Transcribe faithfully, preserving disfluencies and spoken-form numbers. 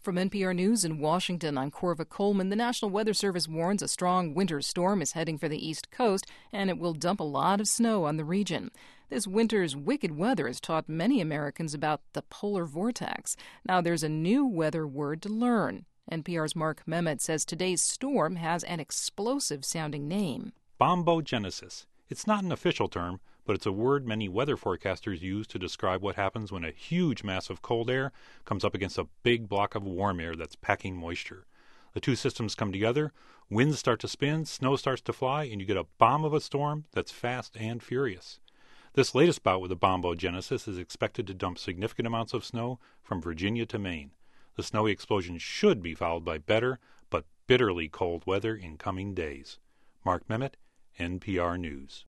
From N P R News in Washington, I'm Corva Coleman. The National Weather Service warns a strong winter storm is heading for the East Coast, and it will dump a lot of snow on the region. This winter's wicked weather has taught many Americans about the polar vortex. Now there's a new weather word to learn. N P R's Mark Memmott says today's storm has an explosive-sounding name. Bombogenesis. It's not an official term, but it's a word many weather forecasters use to describe what happens when a huge mass of cold air comes up against a big block of warm air that's packing moisture. The two systems come together, winds start to spin, snow starts to fly, and you get a bomb of a storm that's fast and furious. This latest bout with the bombogenesis is expected to dump significant amounts of snow from Virginia to Maine. The snowy explosion should be followed by better, but bitterly cold weather in coming days. Mark Memmott, N P R News.